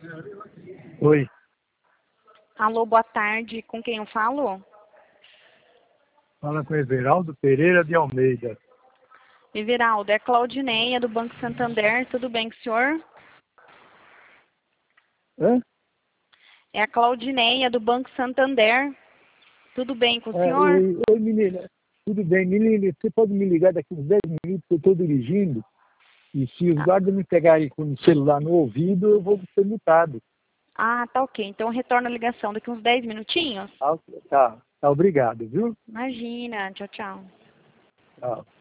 Oi, Alô, boa tarde. Com quem eu falo? fala com Everaldo Pereira de Almeida. Everaldo, é Claudineia do Banco Santander. Tudo bem com o senhor? Hã? É a Claudineia do Banco Santander. Tudo bem com o senhor? Oi, menina. Tudo bem, menina, você pode me ligar daqui uns 10 minutos que eu estou dirigindo e se os guardas me pegarem com o celular no ouvido, eu vou ser multado. Ah, tá ok. Então eu retorno a ligação daqui uns 10 minutinhos. Tá, obrigado, viu? Imagina. Tchau, tchau. Tchau.